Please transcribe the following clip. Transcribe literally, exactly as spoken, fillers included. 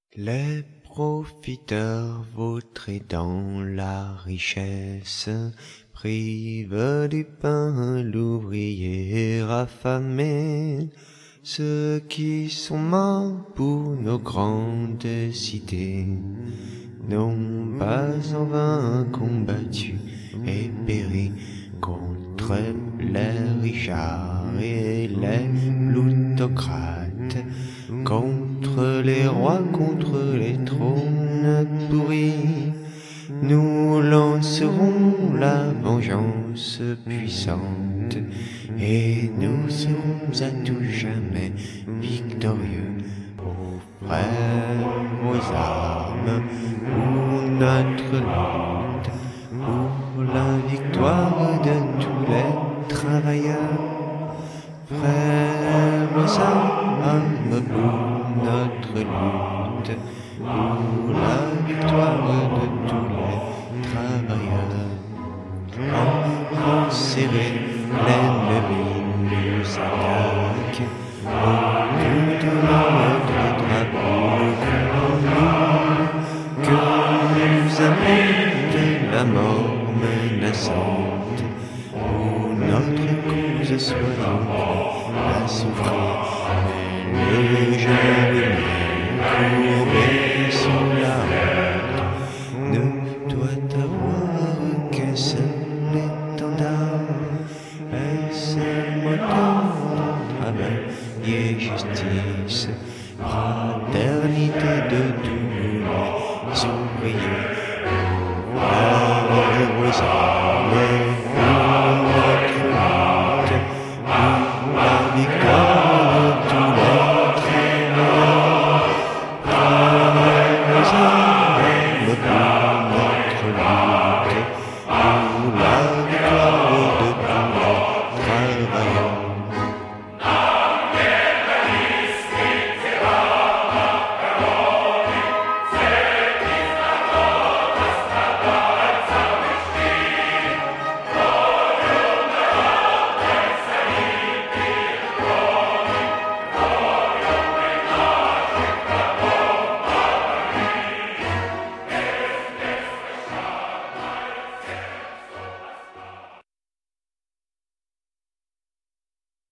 Les profiteurs vautrés dans la richesse privent du pain l'ouvrier affamé. Ceux qui sont morts pour nos grandes cités n'ont pas en vain combattu et péri contre les richards et les plutocrates, contre les rois, contre les trônes pourris. Nous lancerons la vengeance puissante et nous serons à tout jamais victorieux. Aux frères, aux armes, pour notre lutte, pour la victoire de tous les travailleurs. Frères, aux armes, pour notre lutte, pour la victoire de tous les travailleurs. En serré, l'ennemi nous attaque, en tout notre drapeau nous, que nous amène la mort menaçante. Pour notre cause soyons prêts à souffrir, mais le jour courbé sous la honte ne doit avoir qu'un seul étendard, et ce moteur de travail et justice, fraternité de tous les ouvriers. Frères aux armes, pour notre lutte, pour la victoire de tous les travailleurs. Frères aux armes, pour notre lutte, pour la victoire de tous les travailleurs.